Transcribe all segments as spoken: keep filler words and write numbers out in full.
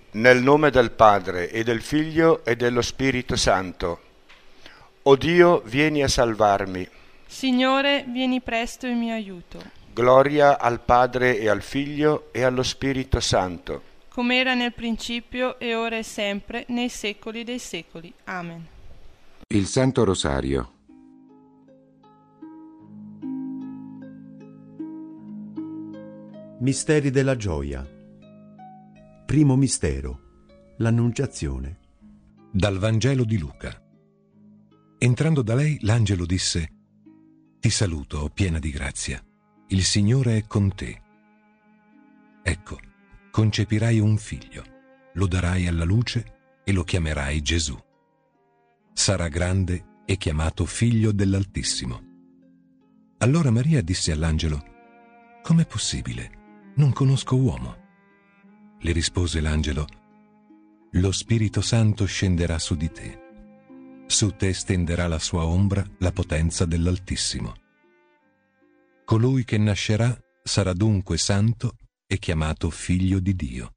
Nel nome del Padre, e del Figlio, e dello Spirito Santo. O Dio, vieni a salvarmi. Signore, vieni presto in mio aiuto. Gloria al Padre, e al Figlio, e allo Spirito Santo. Come era nel principio, e ora e sempre, nei secoli dei secoli. Amen. Il Santo Rosario. Misteri della gioia. Primo mistero, l'Annunciazione. Dal Vangelo di Luca. Entrando da lei, l'angelo disse: «Ti saluto, piena di grazia. Il Signore è con te. Ecco, concepirai un figlio, lo darai alla luce e lo chiamerai Gesù. Sarà grande e chiamato Figlio dell'Altissimo». Allora Maria disse all'angelo: «Com'è possibile? Non conosco uomo». Le rispose l'angelo: «Lo Spirito Santo scenderà su di te. Su te stenderà la sua ombra la potenza dell'Altissimo. Colui che nascerà sarà dunque santo e chiamato Figlio di Dio».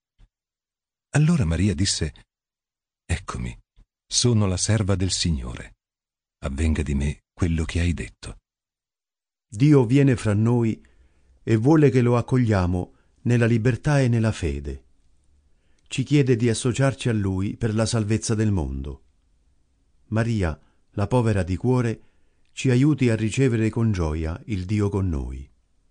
Allora Maria disse: «Eccomi, sono la serva del Signore. Avvenga di me quello che hai detto». Dio viene fra noi e vuole che lo accogliamo nella libertà e nella fede. Ci chiede di associarci a Lui per la salvezza del mondo. Maria, la povera di cuore, ci aiuti a ricevere con gioia il Dio con noi.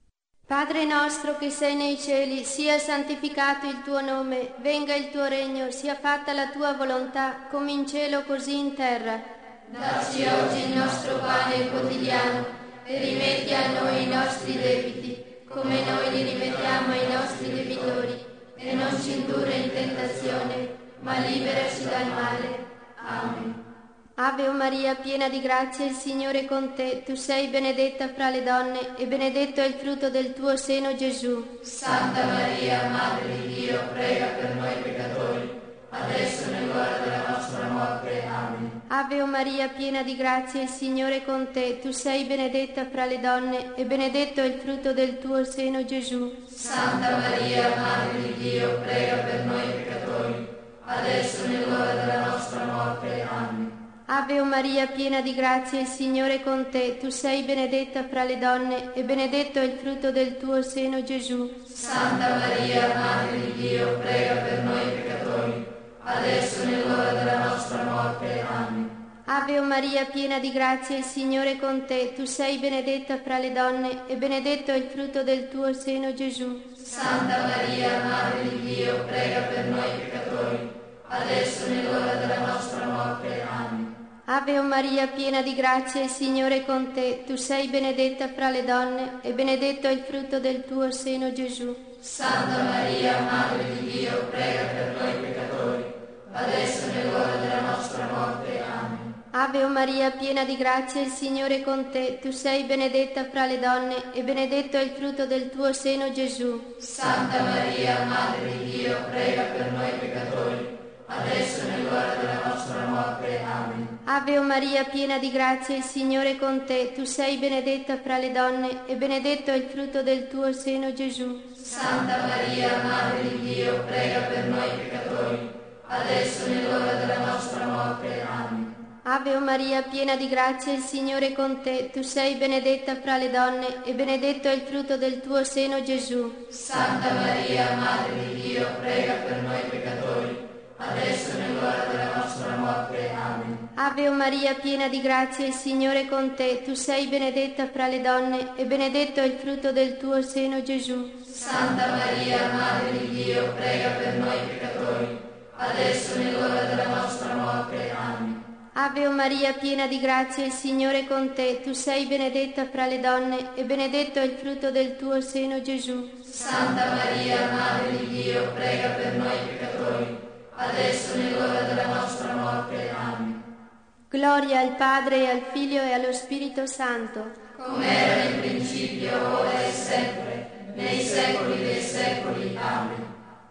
Padre nostro che sei nei cieli, sia santificato il tuo nome, venga il tuo regno, sia fatta la tua volontà, come in cielo così in terra. Dacci oggi il nostro pane quotidiano e rimetti a noi i nostri debiti, come noi li rimettiamo ai nostri debitori, e non ci indurre in tentazione, ma liberaci dal male. Amen. Ave o Maria, piena di grazia, il Signore è con te. Tu sei benedetta fra le donne, e benedetto è il frutto del tuo seno, Gesù. Santa Maria, Madre di Dio, prega per noi peccatori, adesso e nell'ora della nostra morte. Amen. Ave o Maria, piena di grazia, il Signore è con te. Tu sei benedetta fra le donne, e benedetto è il frutto del tuo seno, Gesù. Santa Maria, Madre di Dio, prega per noi peccatori, adesso e nell'ora della nostra morte. Amen. Ave o Maria, piena di grazia, il Signore è con te. Tu sei benedetta fra le donne, e benedetto è il frutto del tuo seno, Gesù. Santa Maria, Madre di Dio, prega per noi peccatori, adesso e nell'ora della nostra morte. Amen. Ave o Maria, piena di grazia, il Signore è con te. Tu sei benedetta fra le donne, e benedetto è il frutto del tuo seno, Gesù. Santa Maria, Madre di Dio, prega per noi peccatori, adesso e nell'ora della nostra morte. Amen. Ave o Maria, piena di grazia, il Signore è con te. Tu sei benedetta fra le donne, e benedetto è il frutto del tuo seno, Gesù. Santa Maria, Madre di Dio, prega per noi peccatori, adesso e nell'ora della nostra morte. Amen. Ave o Maria, piena di grazia, il Signore è con te. Tu sei benedetta fra le donne, e benedetto è il frutto del tuo seno, Gesù. Santa Maria, Madre di Dio, prega per noi peccatori, adesso e nell'ora della nostra morte. Amen. Ave o Maria, piena di grazia, il Signore è con te. Tu sei benedetta fra le donne, e benedetto è il frutto del tuo seno, Gesù. Santa Maria, Madre di Dio, prega per noi peccatori, adesso e nell'ora della nostra morte. Amen. Ave o Maria, piena di grazia, il Signore è con te. Tu sei benedetta fra le donne, e benedetto è il frutto del tuo seno, Gesù. Santa Maria, Madre di Dio, prega per noi peccatori, adesso e nell'ora della nostra morte. Amen. Ave o Maria, piena di grazia, il Signore è con te. Tu sei benedetta fra le donne, e benedetto è il frutto del tuo seno, Gesù. Santa Maria, Madre di Dio, prega per noi peccatori, adesso e nell'ora della nostra morte. Amen. Ave o Maria, piena di grazia, il Signore è con te. Tu sei benedetta fra le donne, e benedetto è il frutto del tuo seno, Gesù. Santa Maria, Madre di Dio, prega per noi peccatori, adesso e nell'ora della nostra morte. Amen. Gloria al Padre, e al Figlio, e allo Spirito Santo, come era in principio, ora e sempre, nei secoli dei secoli. Amen.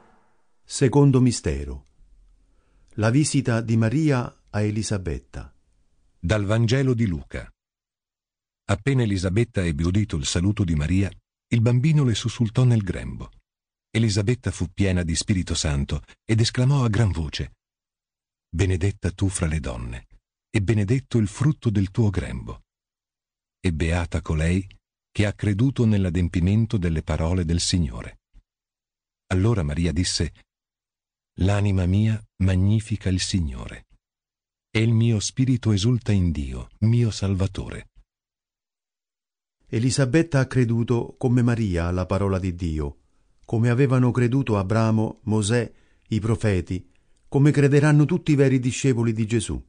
Secondo mistero. La visita di Maria a Elisabetta. Dal Vangelo di Luca. Appena Elisabetta ebbe udito il saluto di Maria, il bambino le sussultò nel grembo. Elisabetta fu piena di Spirito Santo ed esclamò a gran voce: Benedetta tu fra le donne, e benedetto il frutto del tuo grembo. E beata colei che ha creduto nell'adempimento delle parole del Signore. Allora Maria disse: L'anima mia magnifica il Signore, e il mio spirito esulta in Dio, mio Salvatore. Elisabetta ha creduto come Maria alla parola di Dio, come avevano creduto Abramo, Mosè, i profeti, come crederanno tutti i veri discepoli di Gesù.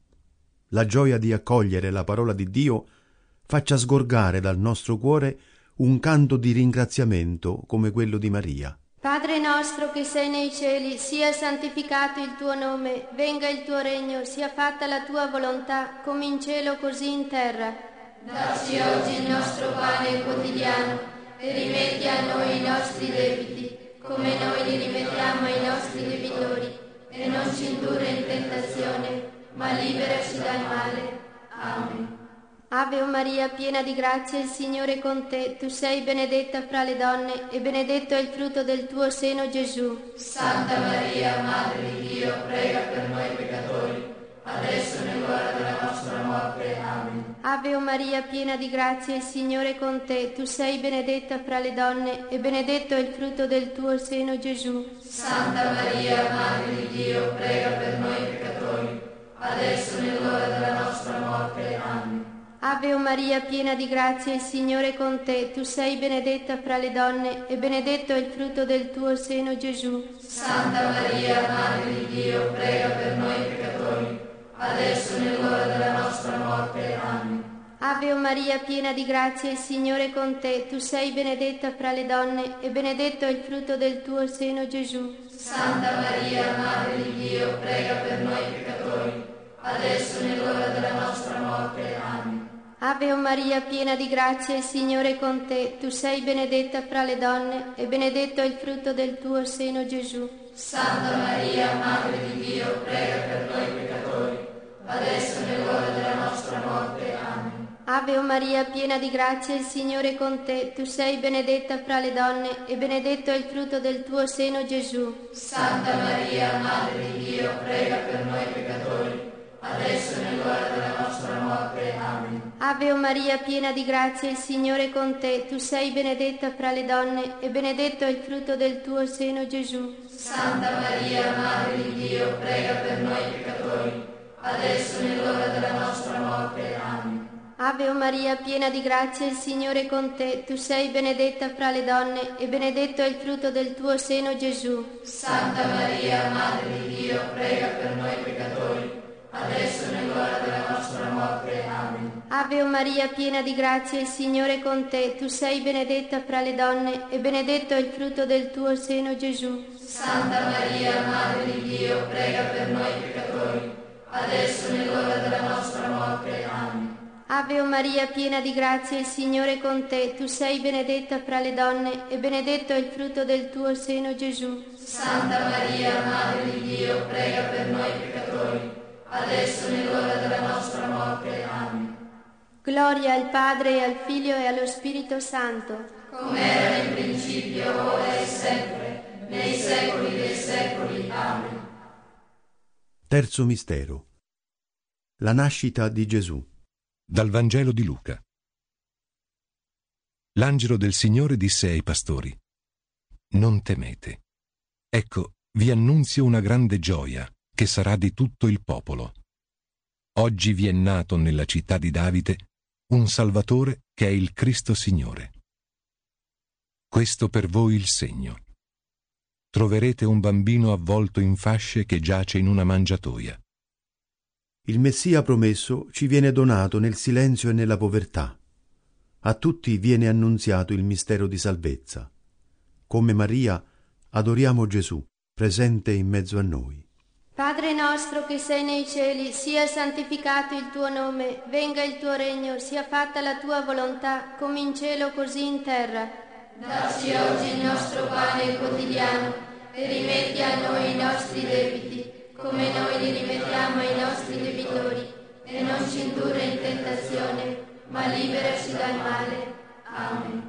La gioia di accogliere la parola di Dio faccia sgorgare dal nostro cuore un canto di ringraziamento come quello di Maria. Padre nostro che sei nei cieli, sia santificato il tuo nome, venga il tuo regno, sia fatta la tua volontà, come in cielo così in terra. Dacci oggi il nostro pane quotidiano e rimetti a noi i nostri debiti, come noi li rimettiamo ai nostri debitori, e non ci indurre in tentazione, ma liberaci dal male. Amen. Ave o Maria, piena di grazia, il Signore è con te. Tu sei benedetta fra le donne e benedetto è il frutto del tuo seno, Gesù. Santa Maria, Madre di Dio, prega per noi peccatori, adesso e nell'ora della nostra morte. Amen. Ave o Maria, piena di grazia, il Signore è con te. Tu sei benedetta fra le donne e benedetto è il frutto del tuo seno, Gesù. Santa Maria, Madre di Dio, prega per noi peccatori, adesso e nell'ora della nostra morte. Amen. Ave o Maria, piena di grazia, il Signore è con te. Tu sei benedetta fra le donne e benedetto è il frutto del tuo seno, Gesù. Santa Maria, Madre di Dio, prega per noi peccatori, adesso e nell'ora della nostra morte. Amen. Ave o Maria, piena di grazia, il Signore è con te. Tu sei benedetta fra le donne e benedetto è il frutto del tuo seno, Gesù. Santa Maria, Madre di Dio, prega per noi peccatori, adesso e nell'ora della nostra morte. Amen. Ave o Maria, piena di grazia, il Signore è con te. Tu sei benedetta fra le donne e benedetto è il frutto del tuo seno, Gesù. Santa Maria, Madre di Dio, prega per noi peccatori, adesso e nell'ora della nostra morte. Amen. Ave o Maria, piena di grazia, il Signore è con te. Tu sei benedetta fra le donne e benedetto è il frutto del tuo seno, Gesù. Santa Maria, Madre di Dio, prega per noi peccatori, adesso e nell'ora della nostra morte. Amen. Ave o Maria, piena di grazia, il Signore è con te. Tu sei benedetta fra le donne e benedetto è il frutto del tuo seno, Gesù. Santa Maria, Madre di Dio, prega per noi peccatori, adesso e nell'ora della nostra morte. Amen. Ave o Maria, piena di grazia, il Signore è con te. Tu sei benedetta fra le donne e benedetto è il frutto del tuo seno, Gesù. Santa Maria, Madre di Dio, prega per noi peccatori, adesso e nell'ora della nostra morte. Amen. Ave o Maria, piena di grazia, il Signore è con te. Tu sei benedetta fra le donne e benedetto è il frutto del tuo seno, Gesù. Santa Maria, Madre di Dio, prega per noi peccatori, adesso e nell'ora della nostra morte. Amen. Ave o Maria, piena di grazia, il Signore è con te. Tu sei benedetta fra le donne e benedetto è il frutto del tuo seno, Gesù. Santa Maria, Madre di Dio, prega per noi peccatori, adesso e nell'ora della nostra morte. Amen. Gloria al Padre e al Figlio e allo Spirito Santo, come era in principio, ora e sempre, nei secoli dei secoli. Amen. Terzo mistero. La nascita di Gesù. Dal Vangelo di Luca. L'angelo del Signore disse ai pastori: Non temete. Ecco, vi annunzio una grande gioia, che sarà di tutto il popolo. Oggi vi è nato nella città di Davide un Salvatore che è il Cristo Signore. Questo per voi il segno. Troverete un bambino avvolto in fasce che giace in una mangiatoia. Il Messia promesso ci viene donato nel silenzio e nella povertà. A tutti viene annunziato il mistero di salvezza. Come Maria adoriamo Gesù, presente in mezzo a noi. Padre nostro che sei nei cieli, sia santificato il tuo nome, venga il tuo regno, sia fatta la tua volontà, come in cielo così in terra. Dacci oggi il nostro pane quotidiano e rimetti a noi i nostri debiti, come noi li rimettiamo ai nostri debitori, e non ci indurre in tentazione, ma liberaci dal male. Amen.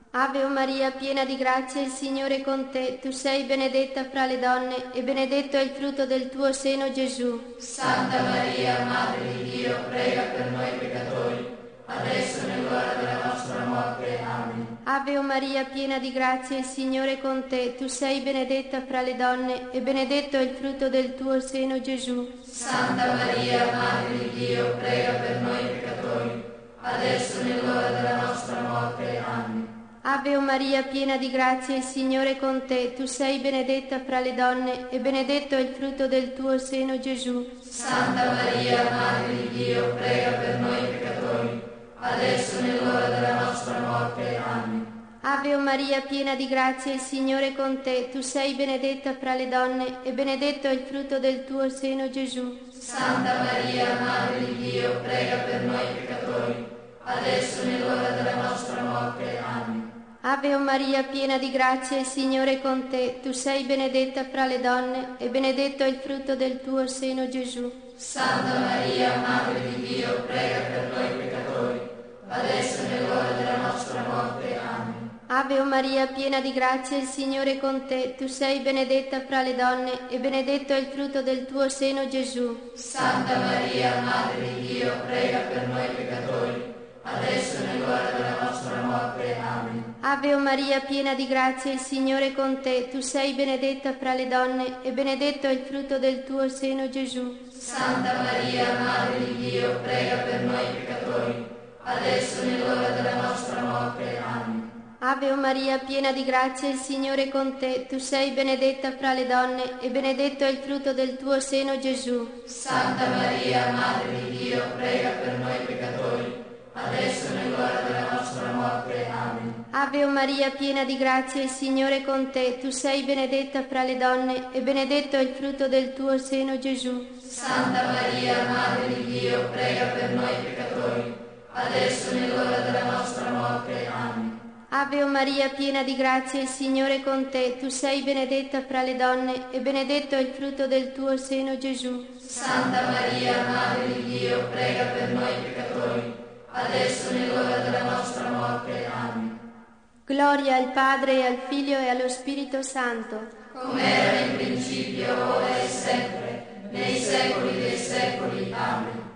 Ave o Maria, piena di grazia, il Signore è con te. Tu sei benedetta fra le donne e benedetto è il frutto del tuo seno, Gesù. Santa Maria, Madre di Dio, prega per noi peccatori, adesso e nell'ora della nostra morte. Amen. Ave o Maria, piena di grazia, il Signore è con te. Tu sei benedetta fra le donne e benedetto è il frutto del tuo seno, Gesù. Santa Maria, Madre di Dio, prega per noi peccatori, adesso e nell'ora della nostra morte. Amen. Ave o Maria, piena di grazia, il Signore è con te. Tu sei benedetta fra le donne e benedetto è il frutto del tuo seno, Gesù. Santa Maria, Madre di Dio, prega per noi peccatori, adesso e nell'ora della nostra morte. Amen. Ave o Maria, piena di grazia, il Signore è con te. Tu sei benedetta fra le donne e benedetto è il frutto del tuo seno, Gesù. Santa Maria, Madre di Dio, prega per noi peccatori, adesso e nell'ora della nostra morte. Amen. Ave o Maria, piena di grazia, il Signore è con te. Tu sei benedetta fra le donne e benedetto è il frutto del tuo seno, Gesù. Santa Maria, Madre di Dio, prega per noi peccatori, adesso e nell'ora della nostra morte. Amen. Ave o Maria, piena di grazia, il Signore è con te. Tu sei benedetta fra le donne e benedetto è il frutto del tuo seno, Gesù. Santa Maria, Madre di Dio, prega per noi peccatori, adesso e nell'ora della nostra morte. Amen. Ave o Maria, piena di grazia, il Signore è con te. Tu sei benedetta fra le donne e benedetto è il frutto del tuo seno, Gesù. Santa Maria, Madre di Dio, prega per noi peccatori, adesso e nell'ora della nostra morte. Amen. Ave o Maria, piena di grazia, il Signore è con te. Tu sei benedetta fra le donne e benedetto è il frutto del tuo seno, Gesù. Santa Maria, Madre di Dio, prega per noi peccatori, adesso e nell'ora della nostra morte. Amen. Ave o Maria, piena di grazia, il Signore è con te. Tu sei benedetta fra le donne e benedetto è il frutto del tuo seno, Gesù. Santa Maria, Madre di Dio, prega per noi peccatori, adesso e nell'ora della nostra morte. Amen. Ave o Maria, piena di grazia, il Signore è con te. Tu sei benedetta fra le donne e benedetto è il frutto del tuo seno, Gesù. Santa Maria, Madre di Dio, prega per noi peccatori, adesso e nell'ora della nostra morte. Amen. Gloria al Padre e al Figlio e allo Spirito Santo, come era in principio, ora e sempre, nei secoli dei secoli. Amen.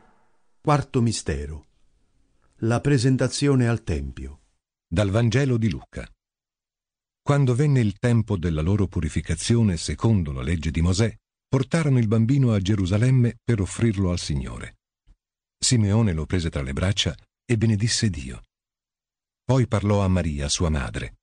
Quarto mistero. La presentazione al Tempio. Dal Vangelo di Luca. Quando venne il tempo della loro purificazione secondo la legge di Mosè, portarono il bambino a Gerusalemme per offrirlo al Signore. Simeone lo prese tra le braccia e benedisse Dio. Poi parlò a Maria, sua madre.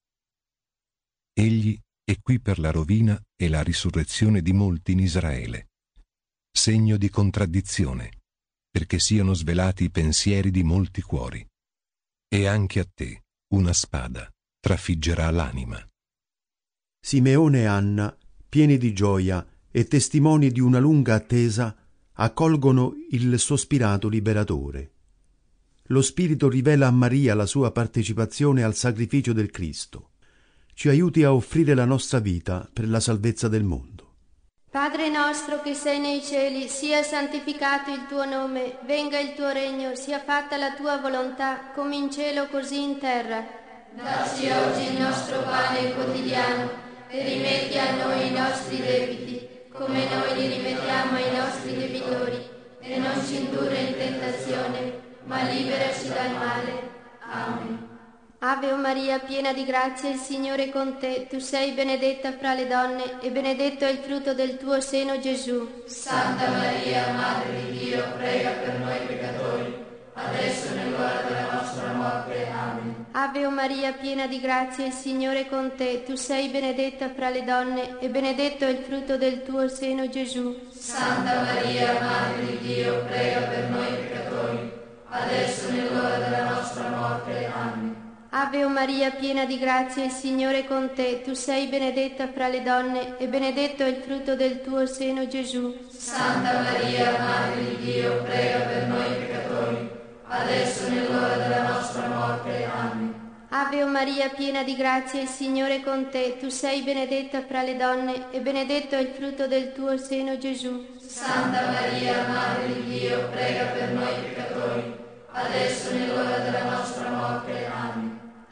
Egli è qui per la rovina e la risurrezione di molti in Israele, segno di contraddizione, perché siano svelati i pensieri di molti cuori. E anche a te una spada trafiggerà l'anima. Simeone e Anna, pieni di gioia e testimoni di una lunga attesa, accolgono il sospirato liberatore. Lo Spirito rivela a Maria la sua partecipazione al sacrificio del Cristo. Ci aiuti a offrire la nostra vita per la salvezza del mondo. Padre nostro che sei nei cieli, sia santificato il tuo nome, venga il tuo regno, sia fatta la tua volontà, come in cielo così in terra. Dacci oggi il nostro pane quotidiano e rimetti a noi i nostri debiti, come noi li rimettiamo ai nostri debitori, e non ci indurre in tentazione, ma liberaci dal male. Amen. Ave o Maria, piena di grazia, il Signore è con te. Tu sei benedetta fra le donne e benedetto è il frutto del tuo seno, Gesù. Santa Maria, Madre di Dio, prega per noi peccatori, adesso e nell'ora della nostra morte. Amen. Ave o Maria, piena di grazia, il Signore è con te. Tu sei benedetta fra le donne e benedetto è il frutto del tuo seno, Gesù. Santa Maria, Madre di Dio, prega per noi peccatori, adesso e nell'ora della nostra morte. Amen. Ave o Maria, piena di grazia, il Signore è con te. Tu sei benedetta fra le donne e benedetto è il frutto del tuo seno, Gesù. Santa Maria, Madre di Dio, prega per noi peccatori, adesso e nell'ora della nostra morte. Amen. Ave o Maria, piena di grazia, il Signore è con te. Tu sei benedetta fra le donne e benedetto è il frutto del tuo seno, Gesù. Santa Maria, Madre di Dio, prega per noi peccatori, adesso e nell'ora della nostra morte. Amen.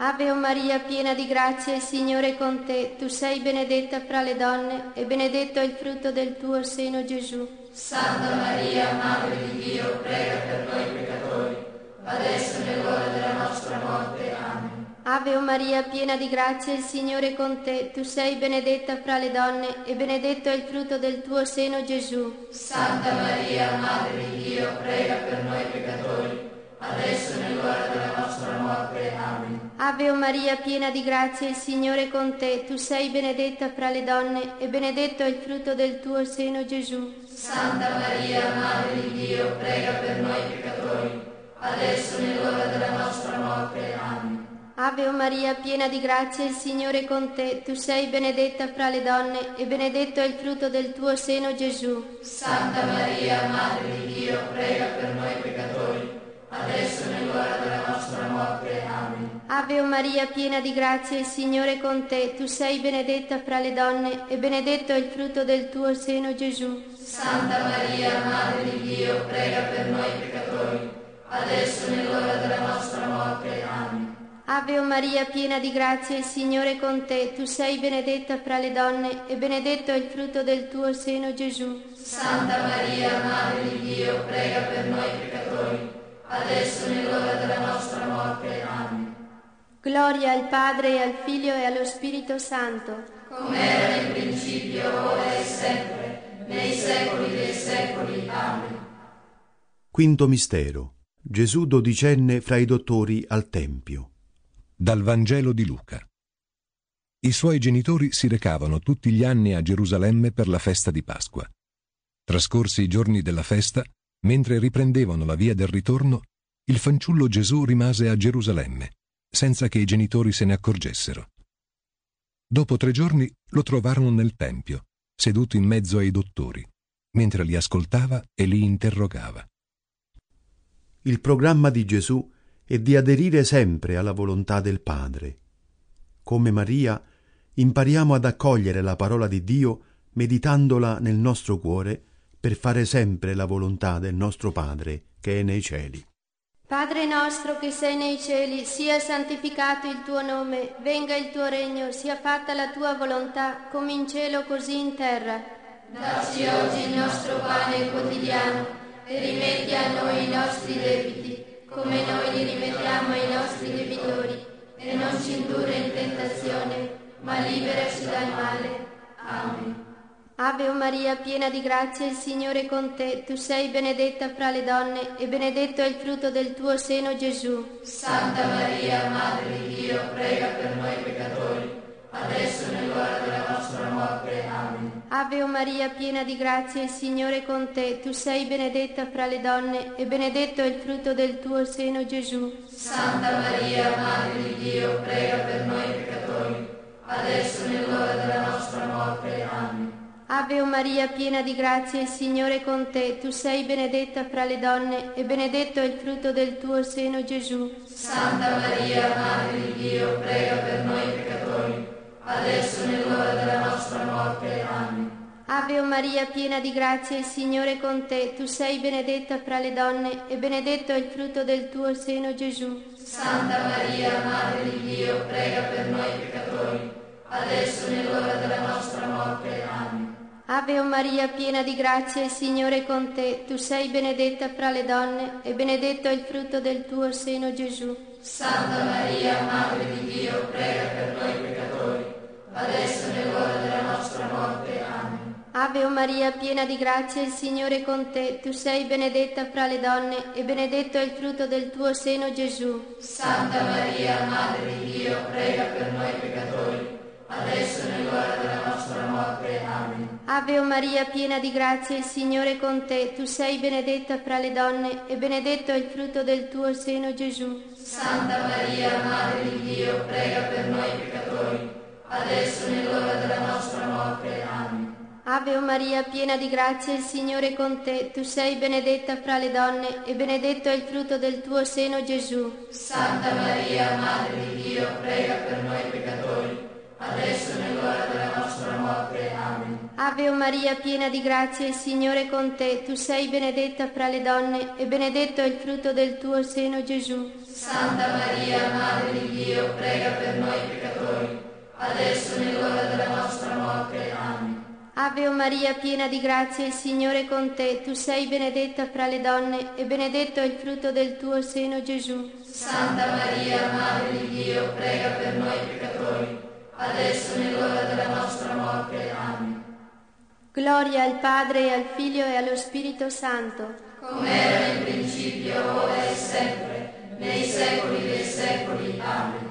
Ave Maria, piena di grazia, il Signore è con te. Tu sei benedetta fra le donne e benedetto è il frutto del tuo seno, Gesù. Santa Maria, Madre di Dio, prega per noi peccatori, adesso e nell'ora della nostra morte. Amen. Ave Maria, piena di grazia, il Signore è con te. Tu sei benedetta fra le donne e benedetto è il frutto del tuo seno, Gesù. Santa Maria, Madre di Dio, prega per noi peccatori, adesso e nell'ora della nostra morte. Amen. Ave Maria, piena di grazia, il Signore è con te. Tu sei benedetta fra le donne e benedetto è il frutto del tuo seno, Gesù. Santa Maria, Madre di Dio, prega per noi peccatori, adesso e nell'ora della nostra morte. Amen. Ave Maria, piena di grazia, il Signore è con te. Tu sei benedetta fra le donne e benedetto è il frutto del tuo seno, Gesù. Santa Maria, Madre di Dio, prega per noi peccatori, adesso e nell'ora della nostra morte. Amen. Ave Maria, piena di grazia, il Signore è con te. Tu sei benedetta fra le donne e benedetto è il frutto del tuo seno, Gesù. Santa Maria, Madre di Dio, prega per noi peccatori, adesso e nell'ora della nostra morte. Amen. Ave Maria, piena di grazia, il Signore è con te. Tu sei benedetta fra le donne e benedetto è il frutto del tuo seno, Gesù. Santa Maria, Madre di Dio, prega per noi peccatori, adesso e nell'ora della nostra morte. Amen. Gloria al Padre e al Figlio e allo Spirito Santo, come era in principio, ora e sempre, nei secoli dei secoli. Amen. Quinto mistero. Gesù dodicenne fra i dottori al Tempio. Dal Vangelo di Luca. I suoi genitori si recavano tutti gli anni a Gerusalemme per la festa di Pasqua. Trascorsi i giorni della festa, mentre riprendevano la via del ritorno, il fanciullo Gesù rimase a Gerusalemme, senza che i genitori se ne accorgessero. Dopo tre giorni lo trovarono nel Tempio, seduto in mezzo ai dottori, mentre li ascoltava e li interrogava. Il programma di Gesù è di aderire sempre alla volontà del Padre. Come Maria, impariamo ad accogliere la parola di Dio meditandola nel nostro cuore per fare sempre la volontà del nostro Padre che è nei cieli. Padre nostro che sei nei cieli, sia santificato il tuo nome, venga il tuo regno, sia fatta la tua volontà, come in cielo così in terra. Dacci oggi il nostro pane quotidiano e rimetti a noi i nostri debiti, come noi li rimettiamo ai nostri debitori, e non ci indurre in tentazione, ma liberaci dal male. Amen. Ave Maria, piena di grazia, il Signore è con te. Tu sei benedetta fra le donne e benedetto è il frutto del tuo seno, Gesù. Santa Maria, Madre di Dio, prega per noi peccatori, adesso e nell'ora della nostra morte. Amen. Ave Maria, piena di grazia, il Signore è con te. Tu sei benedetta fra le donne e benedetto è il frutto del tuo seno, Gesù. Santa Maria, Madre di Dio, prega per noi peccatori, adesso e nell'ora della nostra morte. Amen. Ave Maria, piena di grazia, il Signore è con te. Tu sei benedetta fra le donne e benedetto è il frutto del tuo seno, Gesù. Santa Maria, Madre di Dio, prega per noi peccatori, adesso e nell'ora della nostra morte. Amen. Ave Maria, piena di grazia, il Signore è con te. Tu sei benedetta fra le donne e benedetto è il frutto del tuo seno, Gesù. Santa Maria, Madre di Dio, prega per noi peccatori, adesso e nell'ora della nostra morte. Amen. Ave Maria, piena di grazia, il Signore è con te. Tu sei benedetta fra le donne e benedetto è il frutto del tuo seno, Gesù. Santa Maria, Madre di Dio, prega per noi peccatori, adesso e nell'ora della nostra morte. Amen. Ave Maria, piena di grazia, il Signore è con te. Tu sei benedetta fra le donne e benedetto è il frutto del tuo seno, Gesù. Santa Maria, Madre di Dio, prega per noi peccatori, adesso e nell'ora della nostra morte. Amen. Ave Maria, piena di grazia, il Signore è con te. Tu sei benedetta fra le donne e benedetto è il frutto del tuo seno, Gesù. Santa Maria, Madre di Dio, prega per noi peccatori, adesso e nell'ora della nostra morte. Amen. Ave Maria, piena di grazia, il Signore è con te. Tu sei benedetta fra le donne e benedetto è il frutto del tuo seno, Gesù. Santa Maria, Madre di Dio, prega per noi peccatori, adesso e nell'ora della nostra morte. Amen. Ave o Maria, piena di grazia, il Signore è con te. Tu sei benedetta fra le donne e benedetto è il frutto del tuo seno, Gesù. Santa Maria, Madre di Dio, prega per noi peccatori, adesso e nell'ora della nostra morte. Amen. Ave o Maria, piena di grazia, il Signore è con te. Tu sei benedetta fra le donne e benedetto è il frutto del tuo seno, Gesù. Santa Maria, Madre di Dio, prega per noi peccatori, adesso e nell'ora della nostra morte. Amen. Gloria al Padre e al Figlio e allo Spirito Santo, come era in principio, ora e sempre, nei secoli dei secoli. Amen.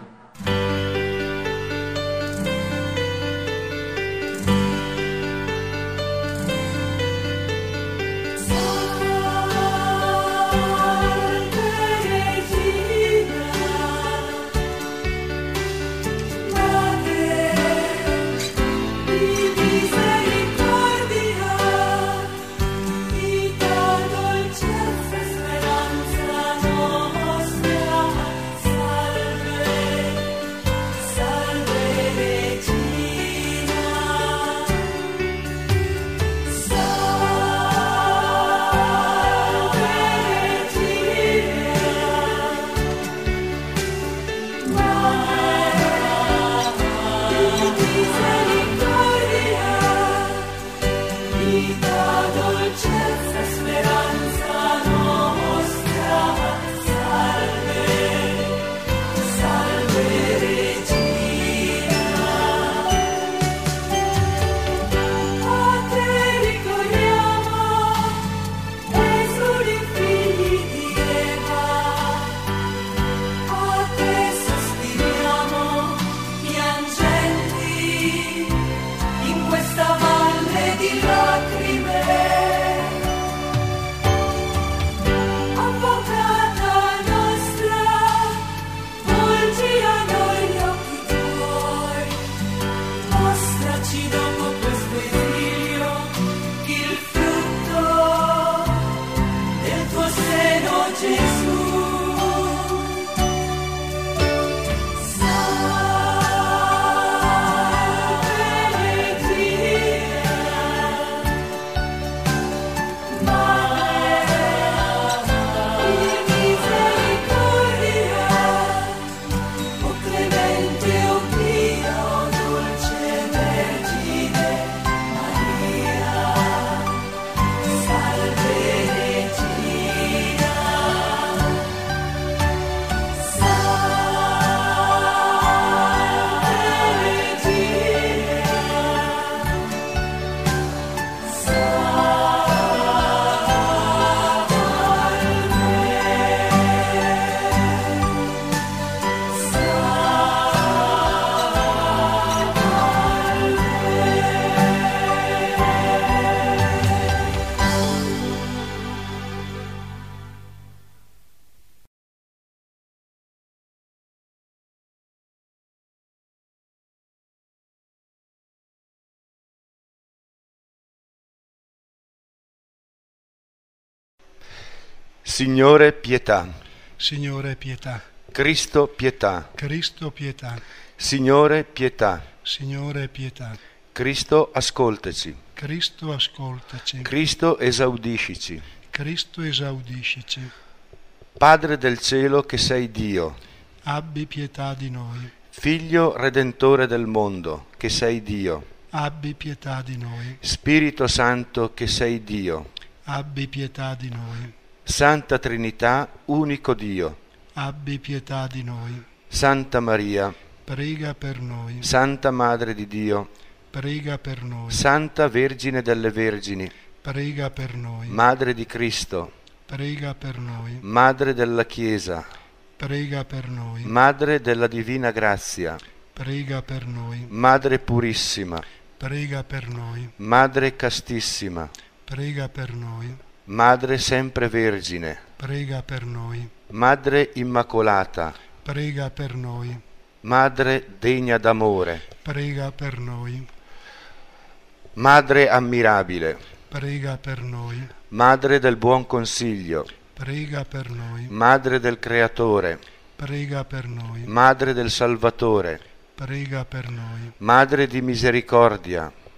Signore, pietà. Signore, pietà. Cristo, pietà. Cristo, pietà. Signore, pietà. Signore, pietà. Cristo, ascoltaci. Cristo, ascoltaci. Cristo, esaudiscici. Cristo, esaudiscici. Padre del cielo che sei Dio, abbi pietà di noi. Figlio redentore del mondo che sei Dio, abbi pietà di noi. Spirito Santo che sei Dio, abbi pietà di noi. Santa Trinità, unico Dio, abbi pietà di noi. Santa Maria, prega per noi. Santa Madre di Dio, prega per noi. Santa Vergine delle Vergini, prega per noi. Madre di Cristo, prega per noi. Madre della Chiesa, prega per noi. Madre della Divina Grazia, prega per noi. Madre purissima, prega per noi. Madre castissima, prega per noi. Madre sempre Vergine, prega per noi. Madre Immacolata, prega per noi. Madre degna d'amore, prega per noi. Madre ammirabile, prega per noi. Madre del buon consiglio, prega per noi. Madre del Creatore, prega per noi. Madre del Salvatore, prega per noi. Madre di misericordia,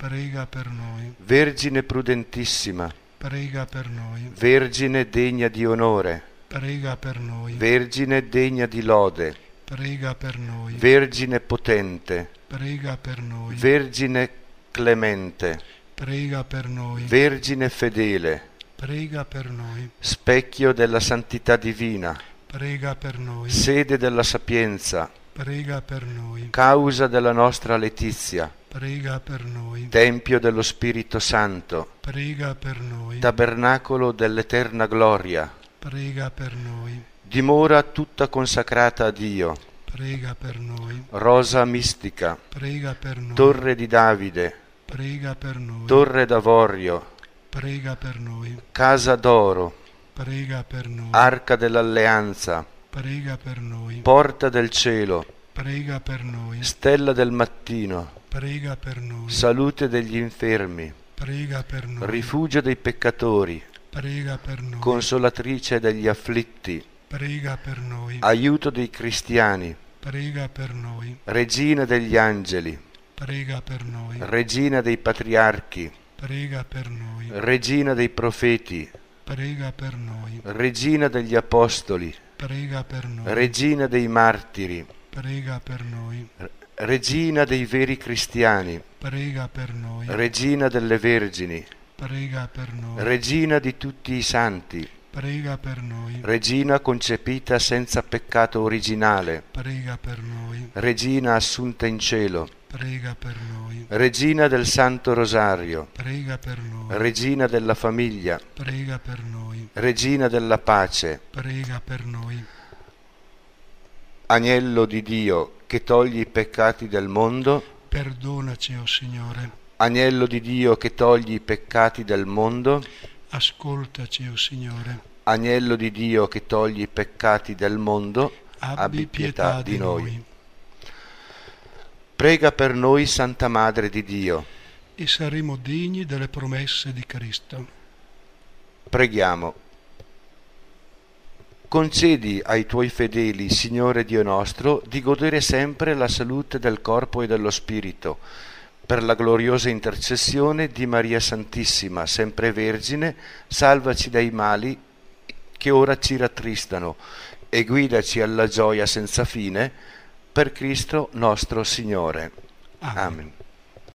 prega per noi. Vergine prudentissima, Prega per noi. Vergine degna di onore, Prega per noi. Vergine degna di lode, Prega per noi. Vergine potente, Prega per noi. Vergine clemente, Prega per noi. Vergine fedele, Prega per noi. specchio della santità divina, Prega per noi. sede della sapienza, Prega per noi. causa della nostra letizia, Prega per noi. tempio dello Spirito Santo, Prega per noi. tabernacolo dell'eterna gloria, Prega per noi. dimora tutta consacrata a Dio, Prega per noi. rosa mistica, Prega per noi. torre di Davide, Prega per noi. torre d'avorio, Prega per noi. casa d'oro, Prega per noi. arca dell'alleanza, Prega per noi. porta del cielo, Prega per noi. stella del mattino, Prega per noi. salute degli infermi, Prega per noi. rifugio dei peccatori, Prega per noi. consolatrice degli afflitti, Prega per noi. aiuto dei cristiani, Prega per noi. regina degli angeli, Prega per noi. regina dei patriarchi, Prega per noi. regina dei profeti, Prega per noi. regina degli apostoli, Prega per noi. regina dei martiri, Prega per noi. regina dei veri cristiani, Prega per noi. regina delle vergini, Prega per noi. regina di tutti i santi, Prega per noi. regina concepita senza peccato originale, Prega per noi. regina assunta in cielo, Prega per noi. regina del Santo Rosario, Prega per noi. regina della famiglia, Prega per noi. regina della pace, Prega per noi. agnello di Dio che togli i peccati del mondo, Perdonaci, o Signore. agnello di Dio che togli i peccati del mondo, Ascoltaci, o Signore. agnello di Dio che togli i peccati del mondo, Abbi pietà di noi. Prega per noi, Santa Madre di Dio. E saremo degni delle promesse di Cristo. Preghiamo. Concedi ai tuoi fedeli, Signore Dio nostro, di godere sempre la salute del corpo e dello spirito, per la gloriosa intercessione di Maria Santissima, sempre Vergine, salvaci dai mali che ora ci rattristano e guidaci alla gioia senza fine, per Cristo nostro Signore. Amen. Amen.